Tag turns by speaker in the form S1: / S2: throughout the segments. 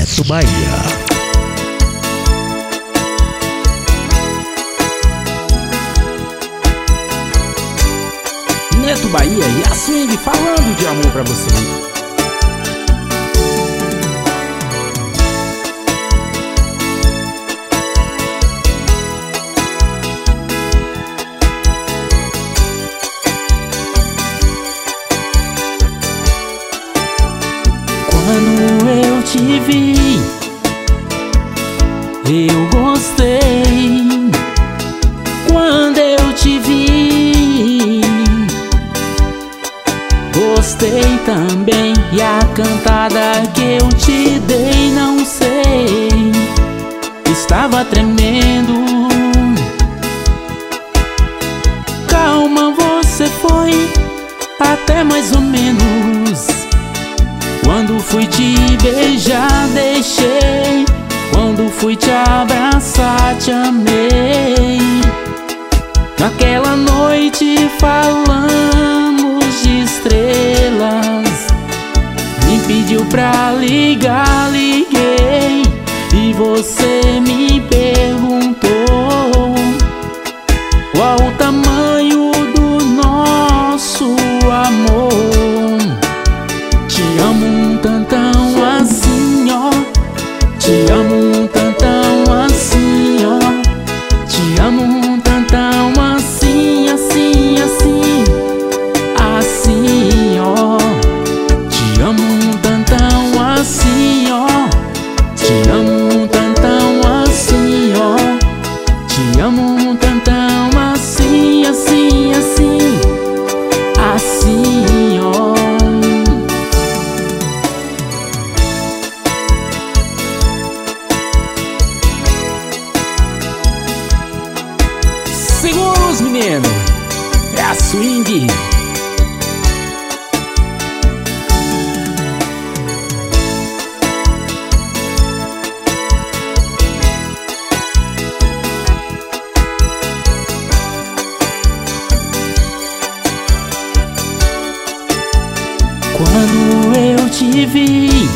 S1: Neto Bahia.
S2: Neto Bahia e a Swing falando de amor pra você.
S3: Quando eu te vi, eu gostei. Quando eu te vi, gostei também. E a cantada que eu te dei, não sei, estava tremendo. Calma, você foi até mais ou menos. Quando fui te beijar, deixei. Quando fui te abraçar, te amei. Naquela noite falamos de estrelas. Me pediu pra ligar, liguei. E você me perguntou qual o tamanho do nosso amor. Te amo um tantão assim, ó. Te amo um tantão assim, ó. Te amo um tantão assim, assim, assim, assim, ó. Te amo um tantão assim, ó. Te amo um tantão assim, ó. Te amo um tantão assim, assim, assim, assim, ó.
S2: Segura os meninos, é a Swing.
S3: Quando eu te vi,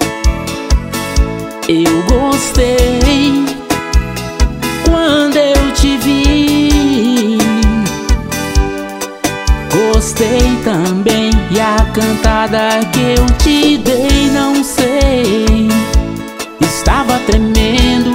S3: eu gostei. Quando eu te vi, gostei também. E a cantada que eu te dei, não sei, estava tremendo.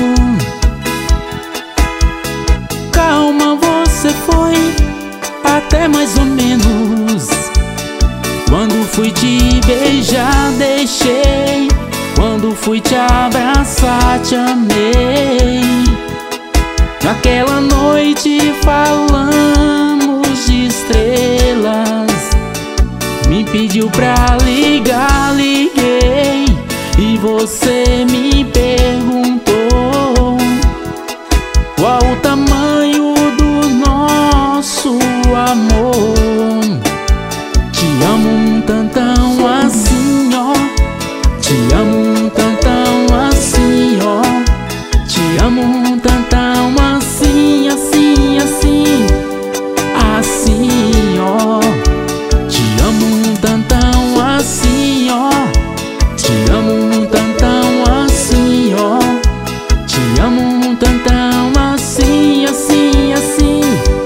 S3: Calma, você foi até mais ou menos. Quando fui te beijar, deixei. Quando fui te abraçar, te amei. Naquela noite falamos de estrelas. Me pediu pra ligar, liguei. E você me perguntou qual o tamanho do nosso amor. Te amo um tantão assim, ó. Te amo um tantão assim, ó. Te amo um tantão assim, assim, assim, assim, ó. Te amo um tantão assim, ó. Te amo um tantão assim, ó. Te amo um tantão assim, assim, assim,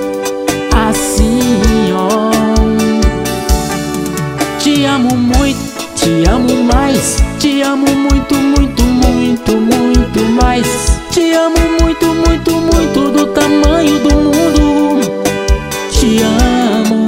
S3: assim, ó. Te amo muito, te amo mais. Te amo muito, muito, muito, muito mais. Te amo muito, muito, muito, do tamanho do mundo. Te amo.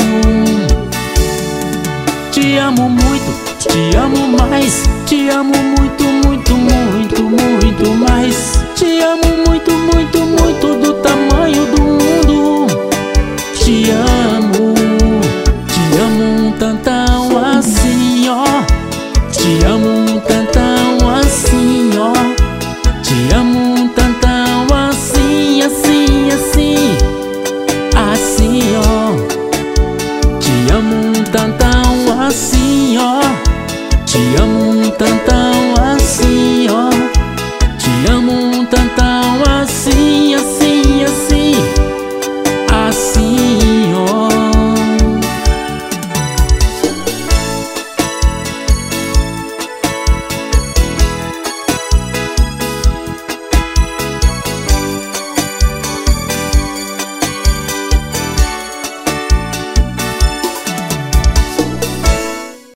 S3: Te amo muito, te amo mais. Te amo muito, muito, muito, muito mais. Te amo muito, muito, muito, do tamanho do mundo. Te amo. Te amo um tantão assim, ó. Te amo um tantão assim, ó. Te amo um tantão assim, assim, assim, assim, ó. Te amo um tantão assim, ó. Te amo um tantão